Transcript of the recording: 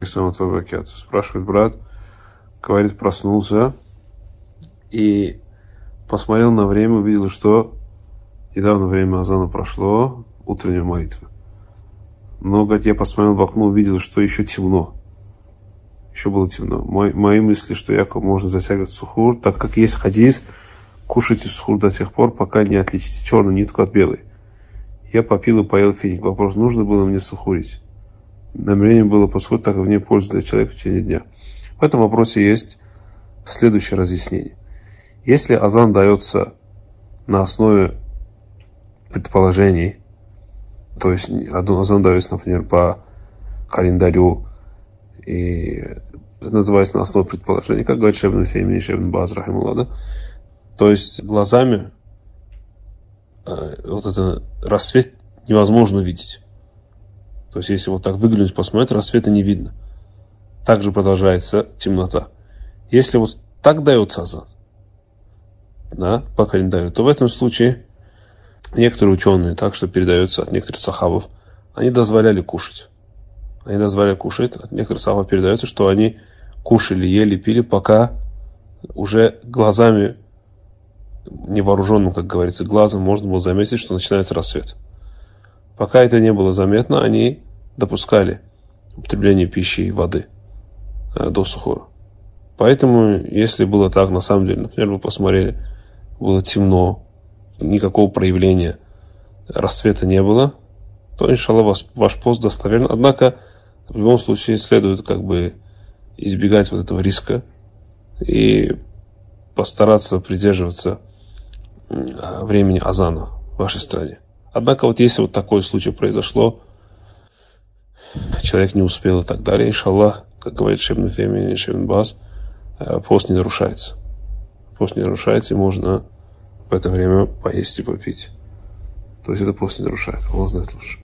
Спрашивает брат, говорит, проснулся и посмотрел на время, увидел, что недавно время азана прошло, утренняя молитва. Но, говорит, я посмотрел в окно, увидел, что еще темно. Еще было темно. Мои мысли, что якобы можно затягивать сухур, так как есть хадис, кушайте сухур до тех пор, пока не отличите черную нитку от белой. Я попил и поел финик. Вопрос, нужно было мне сухурить? Намерение было посухурить, так как в ней польза для человека в течение дня. В этом вопросе есть следующее разъяснение. Если азан дается на основе предположений, то есть азан дается, например, по календарю и называется на основе предположений, как говорит Шейх ибн Утеймия и Шейх ибн Бааз, рахимахуллах, да? То есть глазами вот этот рассвет невозможно увидеть. То есть если вот так выглянуть, посмотреть, рассвета не видно. Также продолжается темнота. Если вот так дается азан, да, по календарю, то в этом случае некоторые ученые, так что передается от некоторых сахабов, они дозволяли кушать. От некоторых сахабов передается, что они кушали, ели, пили, пока уже глазами невооруженным, как говорится, глазом можно было заметить, что начинается рассвет. Пока это не было заметно, они допускали употребление пищи и воды до сухура. Поэтому, если было так, на самом деле, например, вы посмотрели, было темно, никакого проявления рассвета не было, то, иншаллах, ваш пост достоверен. Однако, в любом случае, следует как бы избегать вот этого риска и постараться придерживаться времени азана в вашей стране. Однако, вот если вот такой случай произошло, человек не успел и так далее, иншаллах, как говорит Шейх ибн Утеймия и Шейх ибн Бааз, пост не нарушается. Пост не нарушается, и можно в это время поесть и попить. То есть это пост не нарушает. Аллах знает лучше.